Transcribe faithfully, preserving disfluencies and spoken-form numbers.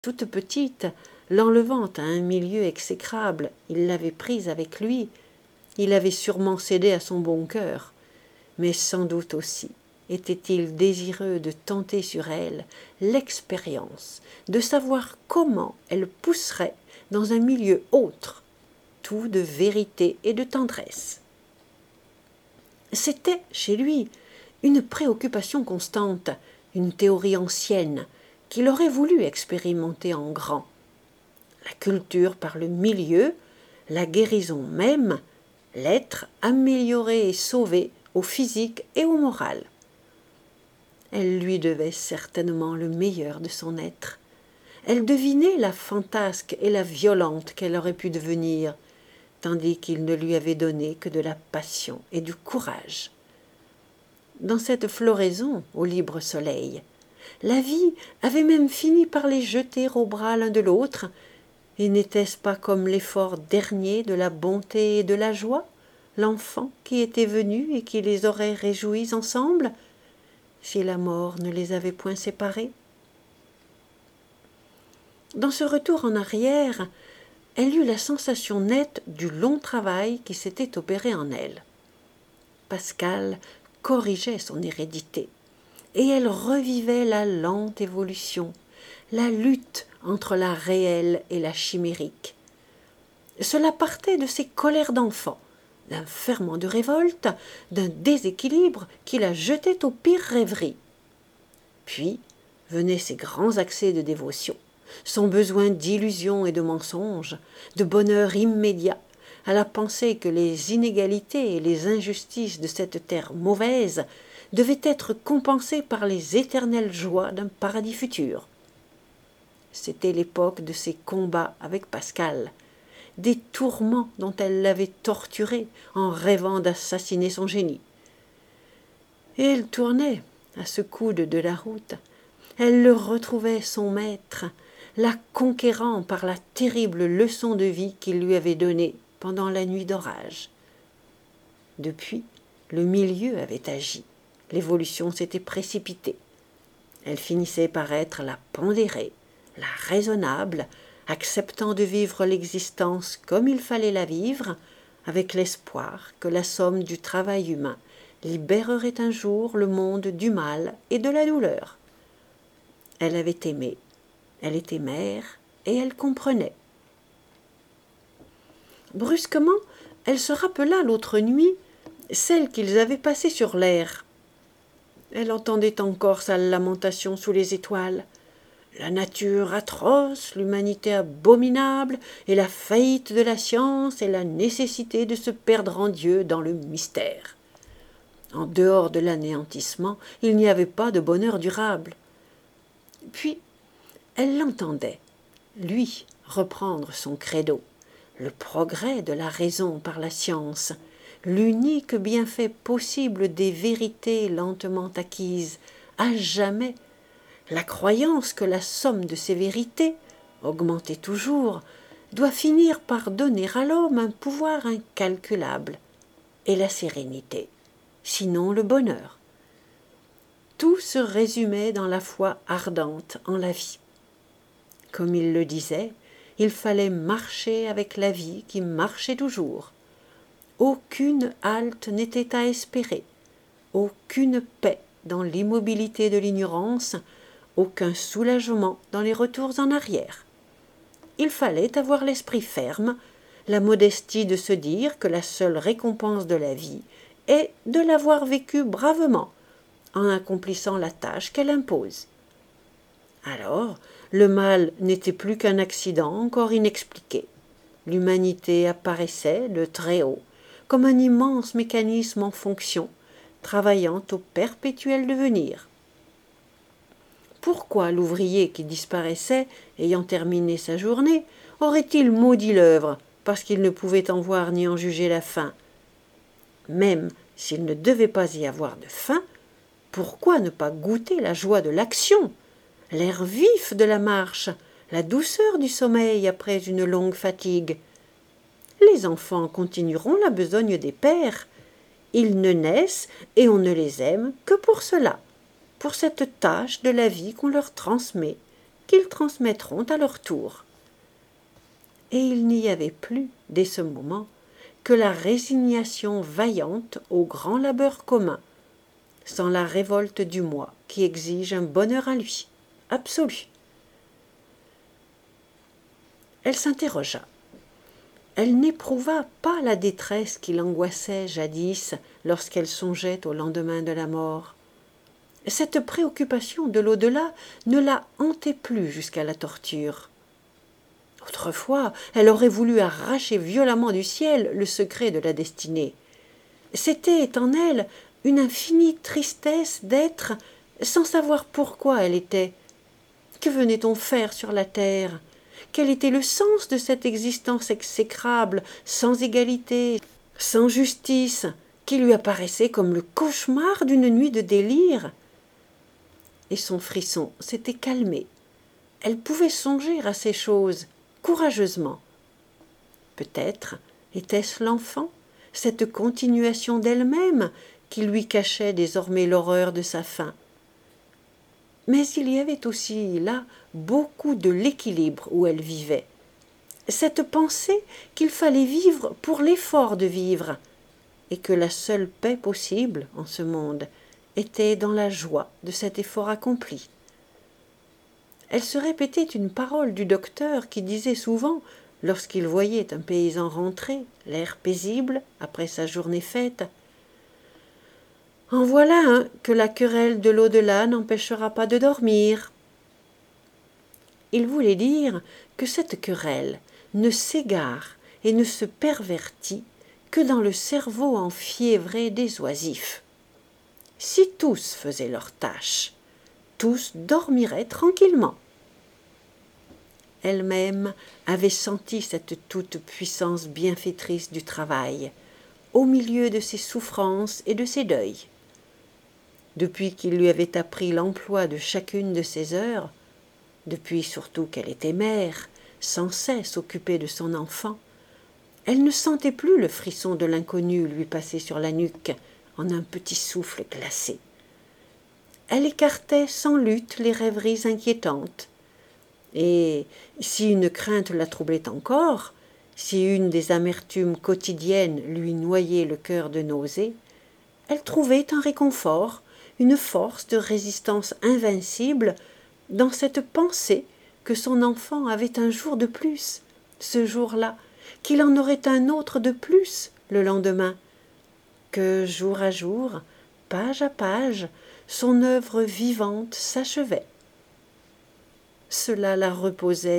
Toute petite, l'enlevant à un milieu exécrable, il l'avait prise avec lui. Il avait sûrement cédé à son bon cœur, mais sans doute aussi était-il désireux de tenter sur elle l'expérience, de savoir comment elle pousserait dans un milieu autre, tout de vérité et de tendresse. C'était, chez lui, une préoccupation constante, une théorie ancienne, qu'il aurait voulu expérimenter en grand. La culture par le milieu, la guérison même, l'être amélioré et sauvé au physique et au moral. Elle lui devait certainement le meilleur de son être. Elle devinait la fantasque et la violente qu'elle aurait pu devenir, tandis qu'il ne lui avait donné que de la passion et du courage. Dans cette floraison au libre soleil, la vie avait même fini par les jeter aux bras l'un de l'autre, et n'était-ce pas comme l'effort dernier de la bonté et de la joie, l'enfant qui était venu et qui les aurait réjouis ensemble, si la mort ne les avait point séparés? Dans ce retour en arrière, elle eut la sensation nette du long travail qui s'était opéré en elle. Pascal corrigeait son hérédité, et elle revivait la lente évolution, la lutte entre la réelle et la chimérique. Cela partait de ses colères d'enfant, d'un ferment de révolte, d'un déséquilibre qui la jetait aux pires rêveries. Puis venaient ses grands accès de dévotion, son besoin d'illusion et de mensonge, de bonheur immédiat, à la pensée que les inégalités et les injustices de cette terre mauvaise devaient être compensées par les éternelles joies d'un paradis futur. C'était l'époque de ses combats avec Pascal, des tourments dont elle l'avait torturé en rêvant d'assassiner son génie. Et elle tournait à ce coude de la route. Elle le retrouvait son maître, la conquérant par la terrible leçon de vie qu'il lui avait donnée pendant la nuit d'orage. Depuis, le milieu avait agi, l'évolution s'était précipitée. Elle finissait par être la pondérée, la raisonnable, acceptant de vivre l'existence comme il fallait la vivre, avec l'espoir que la somme du travail humain libérerait un jour le monde du mal et de la douleur. Elle avait aimé, elle était mère, et elle comprenait. Brusquement, elle se rappela l'autre nuit celle qu'ils avaient passée sur l'air. Elle entendait encore sa lamentation sous les étoiles. La nature atroce, l'humanité abominable, et la faillite de la science et la nécessité de se perdre en Dieu dans le mystère. En dehors de l'anéantissement, il n'y avait pas de bonheur durable. Puis, elle l'entendait, lui, reprendre son credo, le progrès de la raison par la science, l'unique bienfait possible des vérités lentement acquises, à jamais. La croyance que la somme de ces vérités, augmentée toujours, doit finir par donner à l'homme un pouvoir incalculable, et la sérénité, sinon le bonheur. Tout se résumait dans la foi ardente en la vie. Comme il le disait, il fallait marcher avec la vie qui marchait toujours. Aucune halte n'était à espérer, aucune paix dans l'immobilité de l'ignorance, aucun soulagement dans les retours en arrière. Il fallait avoir l'esprit ferme, la modestie de se dire que la seule récompense de la vie est de l'avoir vécue bravement, en accomplissant la tâche qu'elle impose. Alors, le mal n'était plus qu'un accident encore inexpliqué. L'humanité apparaissait de très haut, comme un immense mécanisme en fonction, travaillant au perpétuel devenir. Pourquoi l'ouvrier qui disparaissait, ayant terminé sa journée, aurait-il maudit l'œuvre, parce qu'il ne pouvait en voir ni en juger la fin? Même s'il ne devait pas y avoir de fin, pourquoi ne pas goûter la joie de l'action, l'air vif de la marche, la douceur du sommeil après une longue fatigue? Les enfants continueront la besogne des pères. Ils ne naissent et on ne les aime que pour cela, pour cette tâche de la vie qu'on leur transmet, qu'ils transmettront à leur tour. Et il n'y avait plus, dès ce moment, que la résignation vaillante au grand labeur commun, sans la révolte du moi qui exige un bonheur à lui, absolu. Elle s'interrogea. Elle n'éprouva pas la détresse qui l'angoissait jadis lorsqu'elle songeait au lendemain de la mort. Cette préoccupation de l'au-delà ne la hantait plus jusqu'à la torture. Autrefois, elle aurait voulu arracher violemment du ciel le secret de la destinée. C'était en elle une infinie tristesse d'être sans savoir pourquoi elle était. Que venait-on faire sur la terre ? Quel était le sens de cette existence exécrable, sans égalité, sans justice, qui lui apparaissait comme le cauchemar d'une nuit de délire ? Et son frisson s'était calmé. Elle pouvait songer à ces choses, courageusement. Peut-être était-ce l'enfant, cette continuation d'elle-même, qui lui cachait désormais l'horreur de sa fin. Mais il y avait aussi là beaucoup de l'équilibre où elle vivait. Cette pensée qu'il fallait vivre pour l'effort de vivre, et que la seule paix possible en ce monde était dans la joie de cet effort accompli. Elle se répétait une parole du docteur qui disait souvent, lorsqu'il voyait un paysan rentrer, l'air paisible, après sa journée faite, « En voilà un que la querelle de l'au-delà n'empêchera pas de dormir. » Il voulait dire que cette querelle ne s'égare et ne se pervertit que dans le cerveau enfiévré des oisifs. Si tous faisaient leur tâche, tous dormiraient tranquillement. Elle-même avait senti cette toute-puissance bienfaitrice du travail, au milieu de ses souffrances et de ses deuils. Depuis qu'il lui avait appris l'emploi de chacune de ses heures, depuis surtout qu'elle était mère, sans cesse occupée de son enfant, elle ne sentait plus le frisson de l'inconnu lui passer sur la nuque en un petit souffle glacé. Elle écartait sans lutte les rêveries inquiétantes. Et si une crainte la troublait encore, si une des amertumes quotidiennes lui noyait le cœur de nausée, elle trouvait un réconfort, une force de résistance invincible dans cette pensée que son enfant avait un jour de plus, ce jour-là, qu'il en aurait un autre de plus le lendemain, que jour à jour, page à page, son œuvre vivante s'achevait. Cela la reposait